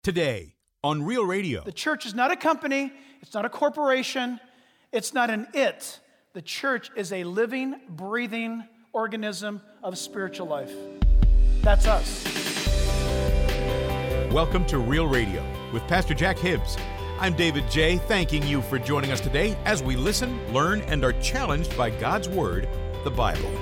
Today on Real Radio. The church is not a company, it's not a corporation, it's not an it. The church is a living, breathing organism of spiritual life. That's us. Welcome to Real Radio with Pastor Jack Hibbs. I'm David J., thanking you for joining us today as we listen, learn, and are challenged by God's Word, the Bible.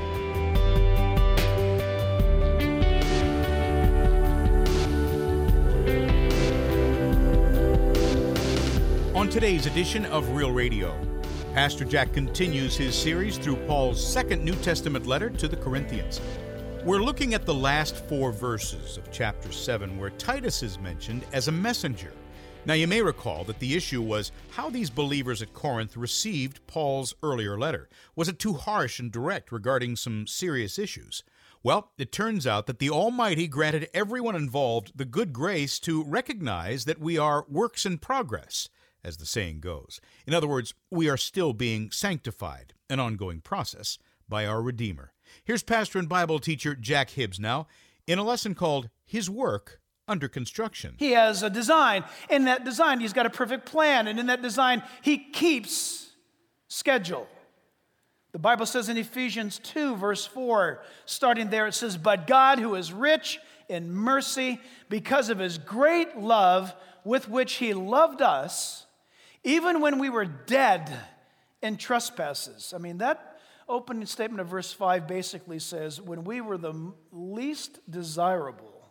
On today's edition of Real Radio, Pastor Jack continues his series through Paul's second New Testament letter to the Corinthians. We're looking at the last 4 verses of chapter 7 where Titus is mentioned as a messenger. Now you may recall that the issue was how these believers at Corinth received Paul's earlier letter. Was it too harsh and direct regarding some serious issues? Well, it turns out that the Almighty granted everyone involved the good grace to recognize that we are works in progress, as the saying goes. In other words, we are still being sanctified, an ongoing process, by our Redeemer. Here's pastor and Bible teacher Jack Hibbs now in a lesson called His Work Under Construction. He has a design. In that design, he's got a perfect plan. And in that design, he keeps schedule. The Bible says in Ephesians 2, verse 4, starting there, it says, "But God, who is rich in mercy, because of his great love with which he loved us, even when we were dead in trespasses." I mean, that opening statement of verse 5 basically says, when we were the least desirable,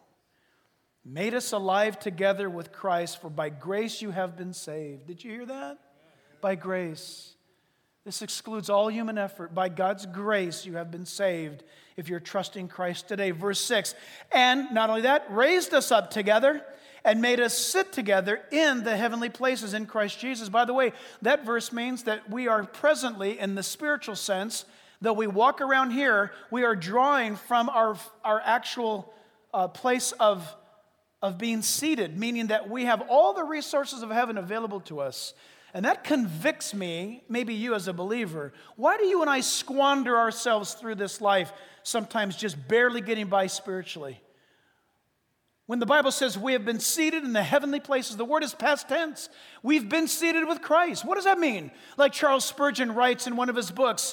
made us alive together with Christ, for by grace you have been saved. Did you hear that? By grace. This excludes all human effort. By God's grace you have been saved if you're trusting Christ today. Verse 6, "And not only that, raised us up together and made us sit together in the heavenly places in Christ Jesus." By the way, that verse means that we are presently, in the spiritual sense, though we walk around here, we are drawing from our actual place of being seated, meaning that we have all the resources of heaven available to us. And that convicts me, maybe you as a believer. Why do you and I squander ourselves through this life, sometimes just barely getting by spiritually? When the Bible says we have been seated in the heavenly places, the word is past tense. We've been seated with Christ. What does that mean? Like Charles Spurgeon writes in one of his books,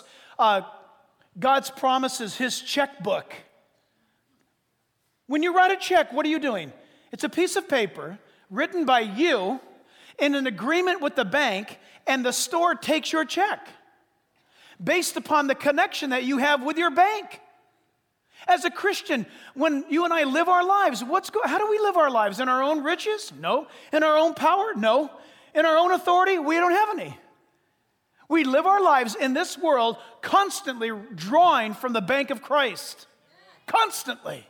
God's promises, his checkbook. When you write a check, what are you doing? It's a piece of paper written by you in an agreement with the bank, and the store takes your check based upon the connection that you have with your bank. As a Christian, when you and I live our lives, how do we live our lives? In our own riches? No. In our own power? No. In our own authority? We don't have any. We live our lives in this world constantly drawing from the bank of Christ. Constantly.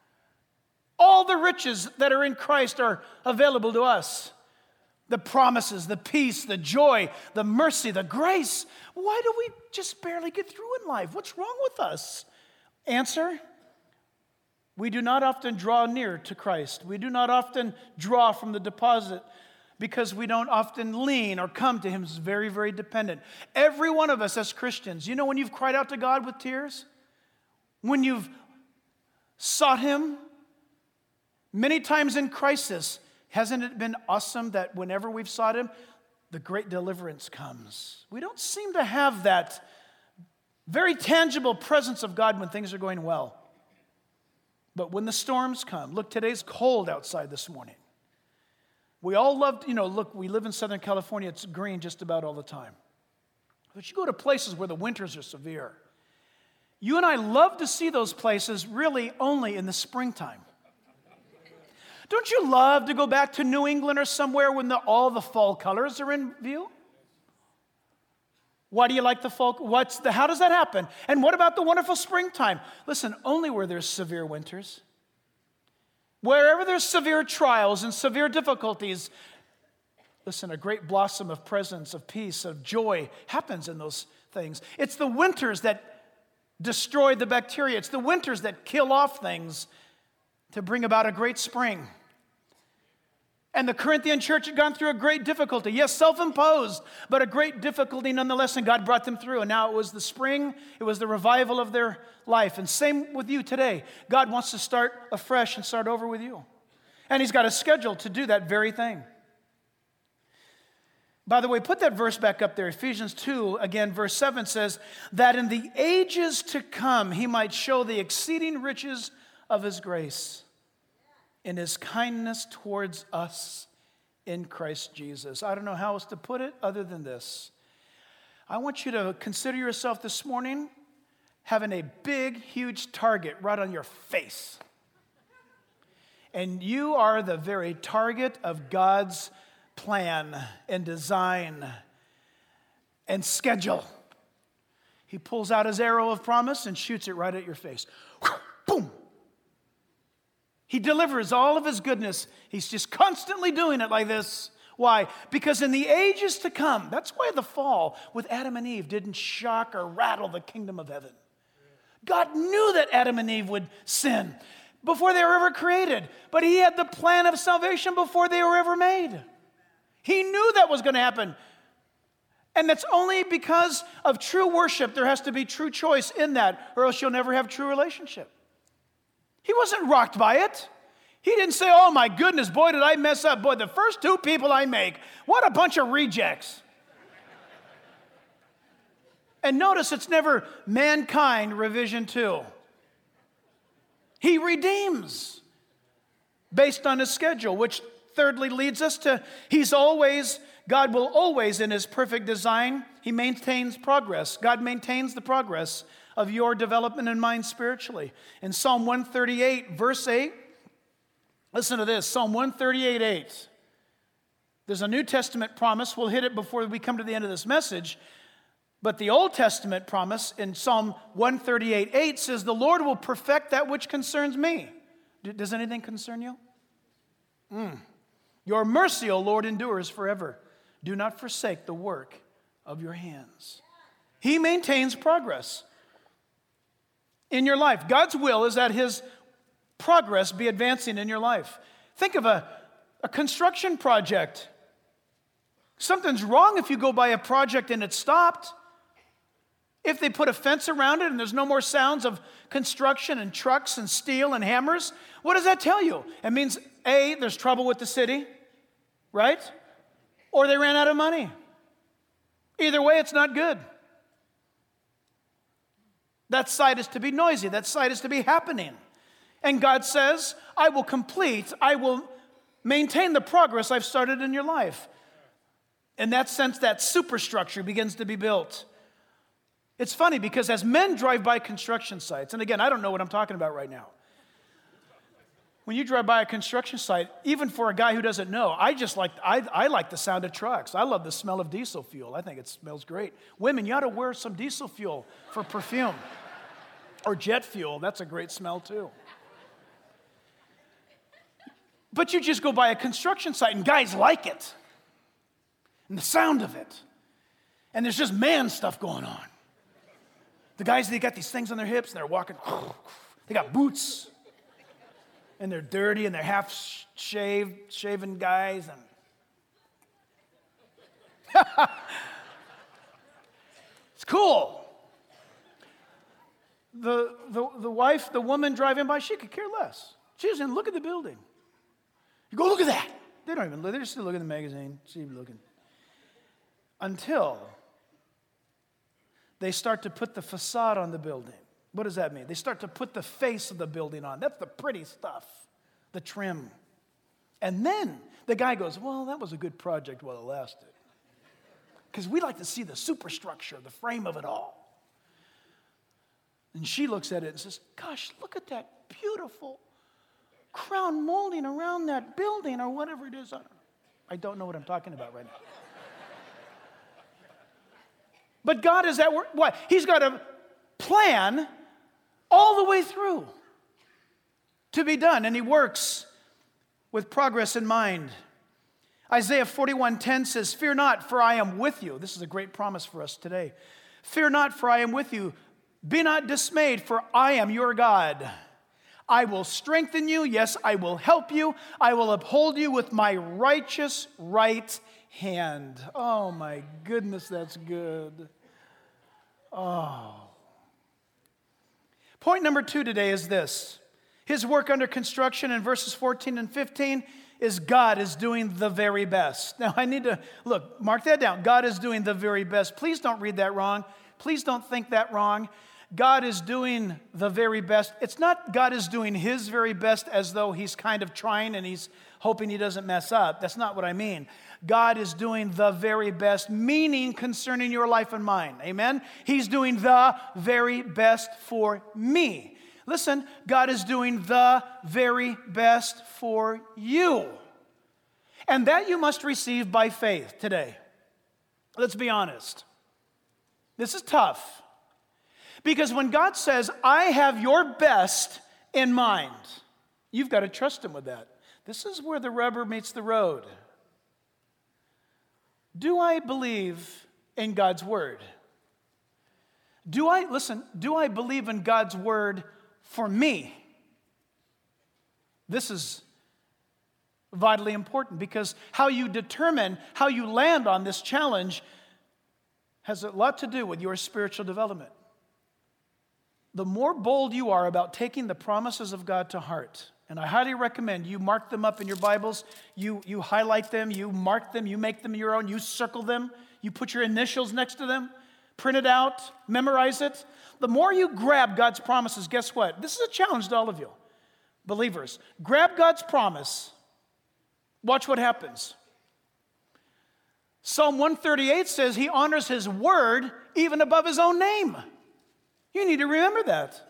All the riches that are in Christ are available to us. The promises, the peace, the joy, the mercy, the grace. Why do we just barely get through in life? What's wrong with us? Answer, we do not often draw near to Christ. We do not often draw from the deposit because we don't often lean or come to him as very, very dependent. Every one of us as Christians, you know when you've cried out to God with tears? When you've sought him? Many times in crisis, hasn't it been awesome that whenever we've sought him, the great deliverance comes? We don't seem to have that very tangible presence of God when things are going well. But when the storms come, look, today's cold outside this morning. We all love, look, we live in Southern California, it's green just about all the time. But you go to places where the winters are severe. You and I love to see those places really only in the springtime. Don't you love to go back to New England or somewhere when all the fall colors are in view? Why do you like the fall? How does that happen? And what about the wonderful springtime? Listen, only where there's severe winters. Wherever there's severe trials and severe difficulties, listen, a great blossom of presence, of peace, of joy happens in those things. It's the winters that destroy the bacteria. It's the winters that kill off things to bring about a great spring. And the Corinthian church had gone through a great difficulty. Yes, self-imposed, but a great difficulty nonetheless, and God brought them through. And now it was the spring, it was the revival of their life. And same with you today. God wants to start afresh and start over with you. And he's got a schedule to do that very thing. By the way, put that verse back up there. Ephesians 2, again, verse 7 says, that in the ages to come he might show the exceeding riches of his grace in his kindness towards us in Christ Jesus. I don't know how else to put it other than this. I want you to consider yourself this morning having a big, huge target right on your face. And you are the very target of God's plan and design and schedule. He pulls out his arrow of promise and shoots it right at your face. Boom! He delivers all of his goodness. He's just constantly doing it like this. Why? Because in the ages to come, that's why the fall with Adam and Eve didn't shock or rattle the kingdom of heaven. God knew that Adam and Eve would sin before they were ever created, but he had the plan of salvation before they were ever made. He knew that was going to happen. And that's only because of true worship. There has to be true choice in that, or else you'll never have true relationship. He wasn't rocked by it. He didn't say, oh my goodness, boy, did I mess up. Boy, the first two people I make, what a bunch of rejects. And notice it's never mankind revision 2. He redeems based on his schedule, which thirdly leads us to God will always, in his perfect design, he maintains progress. God maintains the progress of your development in mind spiritually. In Psalm 138, verse 8, listen to this, Psalm 138, 8. There's a New Testament promise. We'll hit it before we come to the end of this message. But the Old Testament promise in Psalm 138, 8 says, the Lord will perfect that which concerns me. Does anything concern you? Your mercy, O Lord, endures forever. Do not forsake the work of your hands. He maintains progress in your life. God's will is that his progress be advancing in your life. Think of a construction project. Something's wrong if you go by a project and it's stopped. If they put a fence around it and there's no more sounds of construction and trucks and steel and hammers, what does that tell you? It means, A, there's trouble with the city, right? Or they ran out of money. Either way, it's not good. That site is to be noisy. That site is to be happening. And God says, I will maintain the progress I've started in your life. In that sense, that superstructure begins to be built. It's funny because as men drive by construction sites, and again, I don't know what I'm talking about right now. When you drive by a construction site, even for a guy who doesn't know, I like the sound of trucks. I love the smell of diesel fuel. I think it smells great. Women, you ought to wear some diesel fuel for perfume. Or jet fuel. That's a great smell too. But you just go by a construction site and guys like it. And the sound of it. And there's just man stuff going on. The guys, they got these things on their hips and they're walking. They got boots. And they're dirty and they're shaven guys. And it's cool. The woman driving by, she could care less. She doesn't look at the building. You go, look at that. They don't even look. They're just looking at the magazine. She's looking. Until they start to put the facade on the building. What does that mean? They start to put the face of the building on. That's the pretty stuff, the trim. And then the guy goes, well, that was a good project while it lasted. Because we like to see the superstructure, the frame of it all. And she looks at it and says, gosh, look at that beautiful crown molding around that building or whatever it is. I don't know what I'm talking about right now. But God is at work. Why? He's got a plan all the way through to be done, and he works with progress in mind. Isaiah 41:10 says, fear not, for I am with you. This is a great promise for us today. Fear not, for I am with you. Be not dismayed, for I am your God. I will strengthen you. Yes, I will help you. I will uphold you with my righteous right hand. Oh my goodness, that's good. Oh. Point number 2 today is this. His work under construction in verses 14 and 15 is God is doing the very best. Now, I need to, look, mark that down. God is doing the very best. Please don't read that wrong. Please don't think that wrong. God is doing the very best. It's not God is doing His very best as though He's kind of trying and He's hoping He doesn't mess up. That's not what I mean. God is doing the very best, meaning concerning your life and mine. Amen? He's doing the very best for me. Listen, God is doing the very best for you. And that you must receive by faith today. Let's be honest. This is tough. Because when God says, I have your best in mind, you've got to trust Him with that. This is where the rubber meets the road. Do I believe in God's word? Do I believe in God's word for me? This is vitally important because how you determine, how you land on this challenge has a lot to do with your spiritual development. The more bold you are about taking the promises of God to heart, and I highly recommend you mark them up in your Bibles, you highlight them, you mark them, you make them your own, you circle them, you put your initials next to them, print it out, memorize it. The more you grab God's promises, guess what? This is a challenge to all of you, believers. Grab God's promise. Watch what happens. Psalm 138 says He honors His word even above His own name. You need to remember that.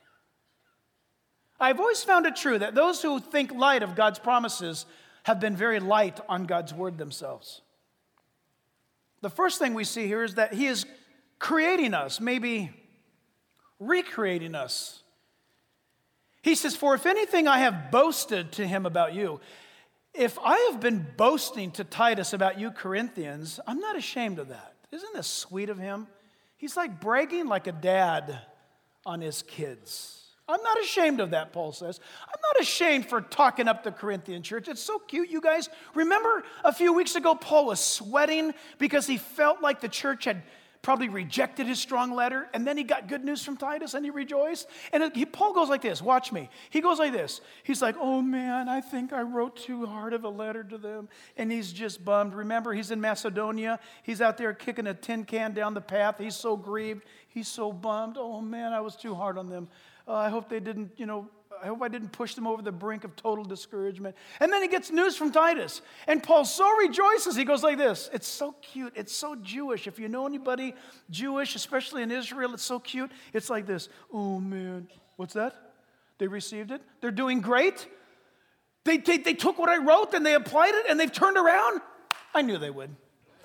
I've always found it true that those who think light of God's promises have been very light on God's word themselves. The first thing we see here is that He is creating us, maybe recreating us. He says, for if anything I have boasted to him about you, if I have been boasting to Titus about you Corinthians, I'm not ashamed of that. Isn't this sweet of him? He's like bragging like a dad on his kids. I'm not ashamed of that, Paul says. I'm not ashamed for talking up the Corinthian church. It's so cute, you guys. Remember a few weeks ago, Paul was sweating because he felt like the church had probably rejected his strong letter, and then he got good news from Titus, and he rejoiced. And Paul goes like this. Watch me. He goes like this. He's like, oh, man, I think I wrote too hard of a letter to them, and he's just bummed. Remember, he's in Macedonia. He's out there kicking a tin can down the path. He's so grieved. He's so bummed. Oh, man, I was too hard on them. I hope they didn't, I hope I didn't push them over the brink of total discouragement. And then he gets news from Titus. And Paul so rejoices, he goes like this. It's so cute. It's so Jewish. If you know anybody Jewish, especially in Israel, it's so cute. It's like this. Oh, man. What's that? They received it? They're doing great? They took what I wrote and they applied it and they've turned around? I knew they would.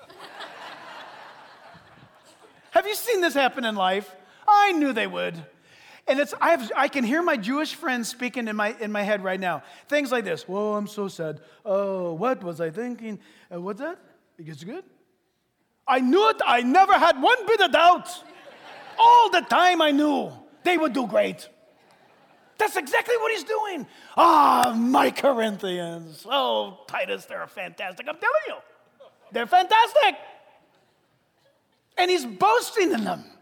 Have you seen this happen in life? I knew they would. And I can hear my Jewish friends speaking in my head right now. Things like this. Whoa, I'm so sad. Oh, what was I thinking? What's that? It gets good? I knew it. I never had one bit of doubt. All the time I knew they would do great. That's exactly what he's doing. My Corinthians. Oh, Titus, they're fantastic. I'm telling you. They're fantastic. And he's boasting in them.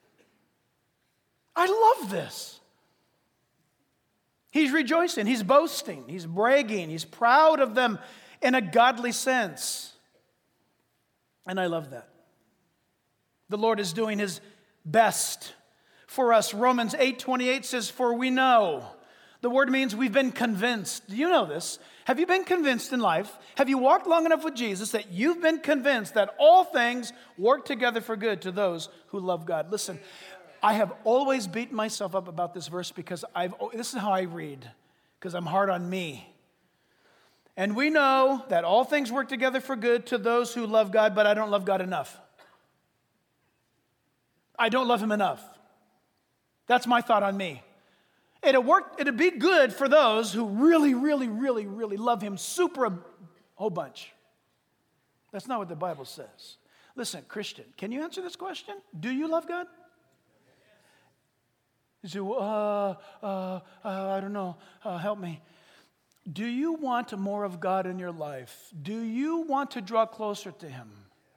I love this. He's rejoicing, he's boasting, he's bragging, he's proud of them in a godly sense. And I love that. The Lord is doing his best for us. Romans 8:28 says, for we know. The word means we've been convinced. Do you know this? Have you been convinced in life? Have you walked long enough with Jesus that you've been convinced that all things work together for good to those who love God? Listen, I have always beaten myself up about this verse because this is how I read, because I'm hard on me. And we know that all things work together for good to those who love God, but I don't love God enough. I don't love him enough. That's my thought on me. It'd be good for those who really, really, really, really love him a whole bunch. That's not what the Bible says. Listen, Christian, can you answer this question? Do you love God? You say, I don't know, help me. Do you want more of God in your life? Do you want to draw closer to him?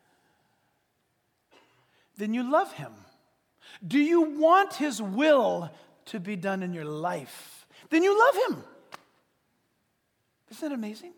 Then you love him. Do you want his will to be done in your life? then you love him. Isn't that amazing?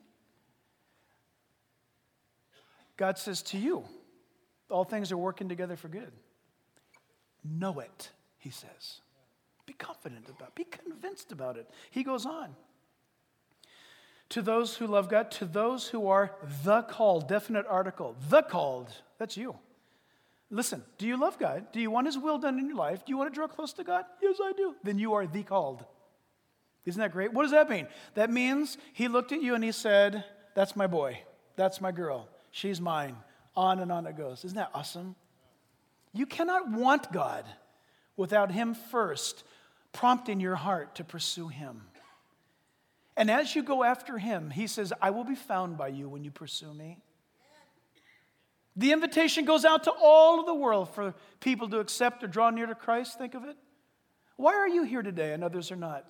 God says to you, all things are working together for good. Know it, he says. Be confident about it. Be convinced about it. He goes on. To those who love God, to those who are the called, definite article, the called, that's you. Listen, do you love God? Do you want his will done in your life? Do you want to draw close to God? Yes, I do. Then you are the called. Isn't that great? What does that mean? That means he looked at you and he said, that's my boy. That's my girl. She's mine. On and on it goes. Isn't that awesome? You cannot want God without him first prompting your heart to pursue him. And as you go after him, he says, I will be found by you when you pursue me. The invitation goes out to all of the world for people to accept or draw near to Christ. Think of it. Why are you here today and others are not?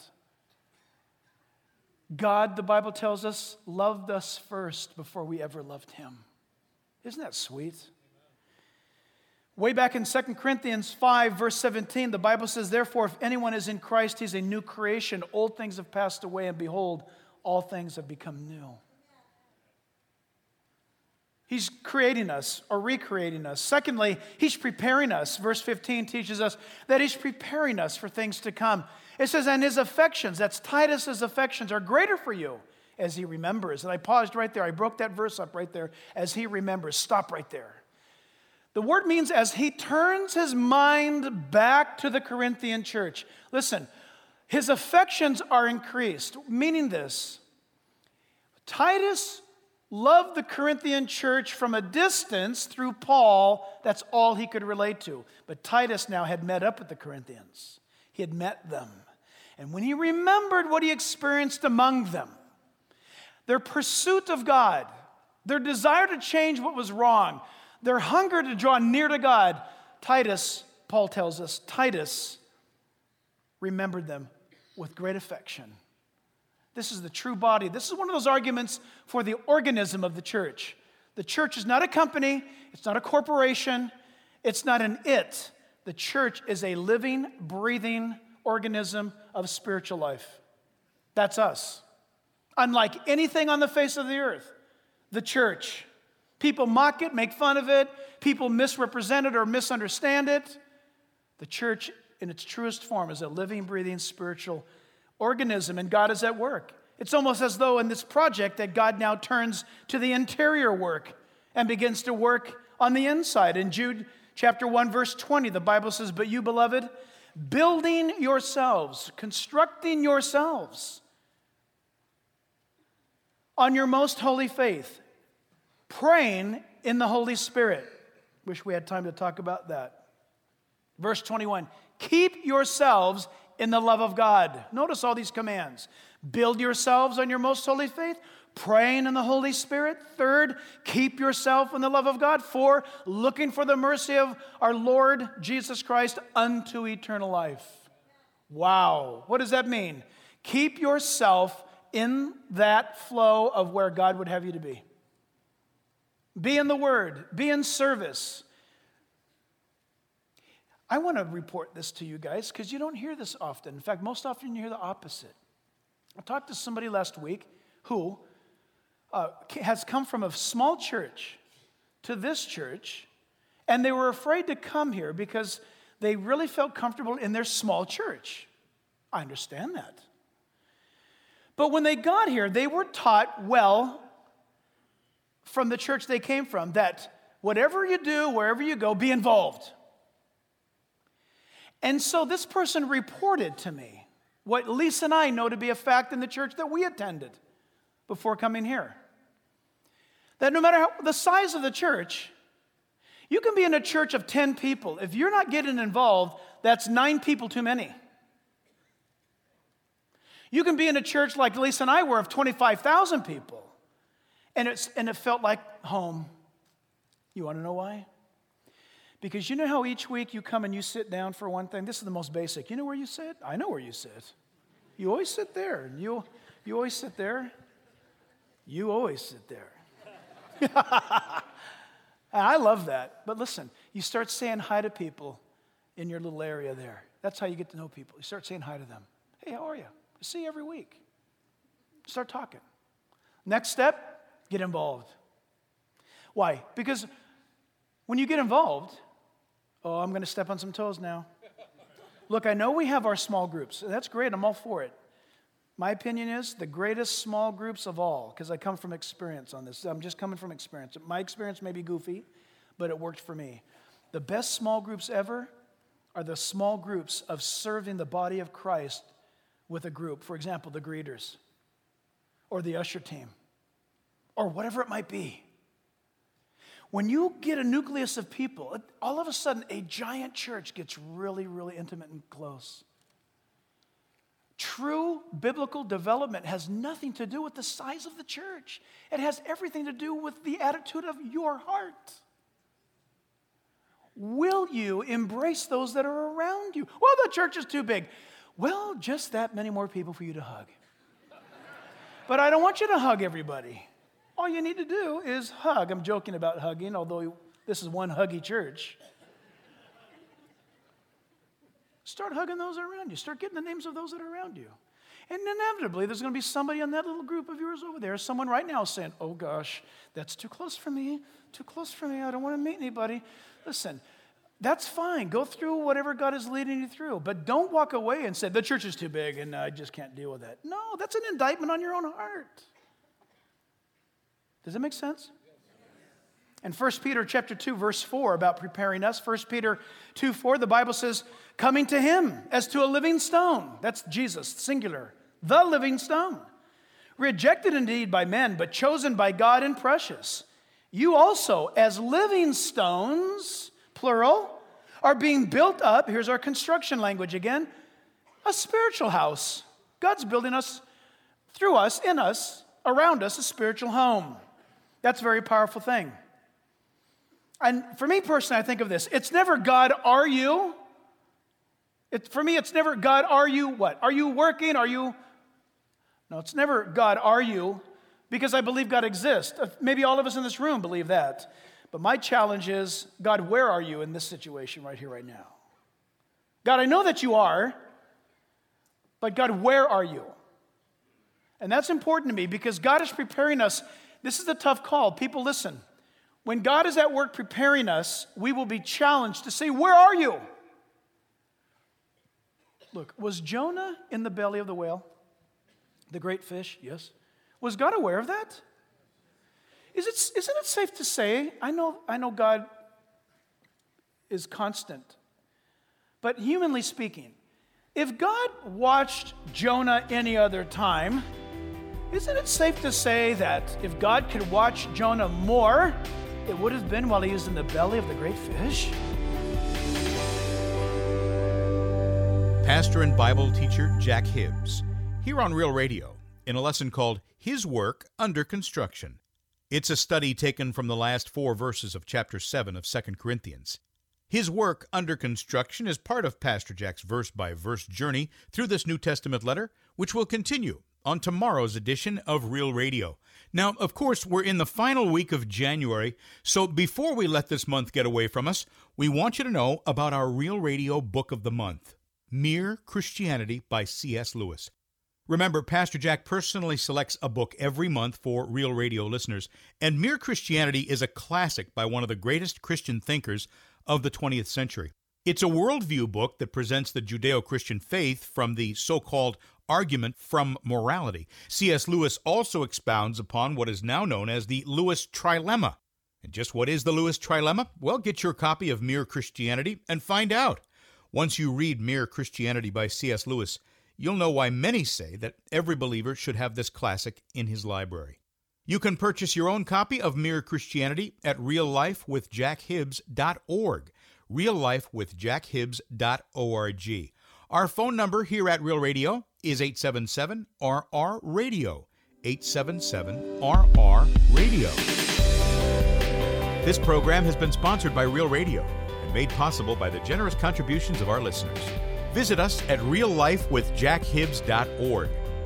God, the Bible tells us, loved us first before we ever loved him. Isn't that sweet? Way back in 2 Corinthians 5, verse 17, the Bible says, therefore, if anyone is in Christ, he's a new creation. Old things have passed away, and behold, all things have become new. He's creating us or recreating us. Secondly, he's preparing us. Verse 15 teaches us that he's preparing us for things to come. It says, and his affections, that's Titus's affections, are greater for you as he remembers. And I paused right there. I broke that verse up right there. As he remembers. Stop right there. The word means as he turns his mind back to the Corinthian church. Listen, his affections are increased, meaning this. Titus loved the Corinthian church from a distance through Paul. That's all he could relate to. But Titus now had met up with the Corinthians. He had met them. And when he remembered what he experienced among them, their pursuit of God, their desire to change what was wrong, their hunger to draw near to God, Titus, Paul tells us, Titus remembered them with great affection. This is the true body. This is one of those arguments for the organism of the church. The church is not a company. It's not a corporation. It's not an it. The church is a living, breathing organism of spiritual life. That's us. Unlike anything on the face of the earth, the church. People mock it, make fun of it. People misrepresent it or misunderstand it. The church, in its truest form, is a living, breathing, spiritual organism, and God is at work. It's almost as though in this project that God now turns to the interior work and begins to work on the inside. In Jude chapter 1, verse 20, the Bible says, but you, beloved, building yourselves, constructing yourselves on your most holy faith, praying in the Holy Spirit. Wish we had time to talk about that. Verse 21, keep yourselves in the love of God. Notice all these commands. Build yourselves on your most holy faith, praying in the Holy Spirit. Third, keep yourself in the love of God. 4, looking for the mercy of our Lord Jesus Christ unto eternal life. Wow. What does that mean? Keep yourself in that flow of where God would have you to be. Be in the Word. Be in service. I want to report this to you guys because you don't hear this often. In fact, most often you hear the opposite. I talked to somebody last week who has come from a small church to this church, and they were afraid to come here because they really felt comfortable in their small church. I understand that. But when they got here, they were taught well from the church they came from that whatever you do, wherever you go, be involved. And so this person reported to me what Lisa and I know to be a fact in the church that we attended before coming here. That no matter the size of the church, you can be in a church of 10 people. If you're not getting involved, that's 9 people too many. You can be in a church like Lisa and I were of 25,000 people. And it felt like home. You want to know why? Because you know how each week you come and you sit down for one thing? This is the most basic. You know where you sit? I know where you sit. You always sit there. You always sit there. You always sit there. I love that. But listen, you start saying hi to people in your little area there. That's how you get to know people. You start saying hi to them. Hey, how are you? See you every week. Start talking. Next step, get involved. Why? Because when you get involved, I'm going to step on some toes now. Look, I know we have our small groups. That's great. I'm all for it. My opinion is the greatest small groups of all, because I come from experience on this. I'm just coming from experience. My experience may be goofy, but it worked for me. The best small groups ever are the small groups of serving the body of Christ with a group. For example, the greeters or the usher team or whatever it might be. When you get a nucleus of people, all of a sudden a giant church gets really, really intimate and close. True biblical development has nothing to do with the size of the church. It has everything to do with the attitude of your heart. Will you embrace those that are around you? Well, the church is too big. Well, just that many more people for you to hug. But I don't want you to hug everybody. All you need to do is hug. I'm joking about hugging, although this is one huggy church. Start hugging those around you. Start getting the names of those that are around you. And inevitably, there's going to be somebody in that little group of yours over there, someone right now saying, oh gosh, that's too close for me, I don't want to meet anybody. Listen, that's fine. Go through whatever God is leading you through. But don't walk away and say, the church is too big and I just can't deal with that. No, that's an indictment on your own heart. Does that make sense? In 1 Peter chapter 2, verse 4, about preparing us, 1 Peter 2:4, the Bible says, coming to him as to a living stone. That's Jesus, singular. The living stone. Rejected indeed by men, but chosen by God and precious. You also, as living stones, plural, are being built up, here's our construction language again, a spiritual house. God's building us, through us, in us, around us, a spiritual home. That's a very powerful thing. And for me personally, I think of this. It's never, God, are you? For me, it's never, God, are you what? Are you working? Are you? No, it's never, God, are you? Because I believe God exists. Maybe all of us in this room believe that. But my challenge is, God, where are you in this situation right here, right now? God, I know that you are, but God, where are you? And that's important to me because God is preparing us. This is a tough call. People, listen. When God is at work preparing us, we will be challenged to say, where are you? Look, was Jonah in the belly of the whale? The great fish? Yes. Was God aware of that? Isn't it safe to say, I know God is constant, but humanly speaking, if God watched Jonah any other time, isn't it safe to say that if God could watch Jonah more, it would have been while he was in the belly of the great fish? Pastor and Bible teacher Jack Hibbs, here on Real Radio, in a lesson called His Work Under Construction. It's a study taken from the last 4 verses of chapter 7 of 2 Corinthians. His work under construction is part of Pastor Jack's verse-by-verse journey through this New Testament letter, which will continue on tomorrow's edition of Real Radio. Now, of course, we're in the final week of January, so before we let this month get away from us, we want you to know about our Real Radio Book of the Month, Mere Christianity by C.S. Lewis. Remember, Pastor Jack personally selects a book every month for Real Radio listeners, and Mere Christianity is a classic by one of the greatest Christian thinkers of the 20th century. It's a worldview book that presents the Judeo-Christian faith from the so-called argument from morality. C.S. Lewis also expounds upon what is now known as the Lewis Trilemma. And just what is the Lewis Trilemma? Well, get your copy of Mere Christianity and find out. Once you read Mere Christianity by C.S. Lewis, you'll know why many say that every believer should have this classic in his library. You can purchase your own copy of Mere Christianity at reallifewithjackhibbs.org, reallifewithjackhibbs.org. Our phone number here at Real Radio is 877-RR-RADIO, 877-RR-RADIO. This program has been sponsored by Real Radio and made possible by the generous contributions of our listeners. Visit us at reallifewithjackhibbs.org,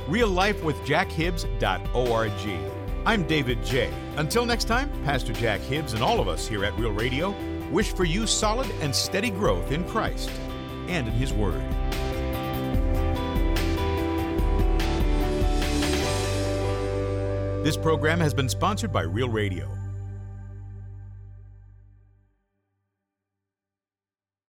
reallifewithjackhibbs.org. I'm David J. Until next time, Pastor Jack Hibbs and all of us here at Real Radio wish for you solid and steady growth in Christ and in His Word. This program has been sponsored by Real Radio.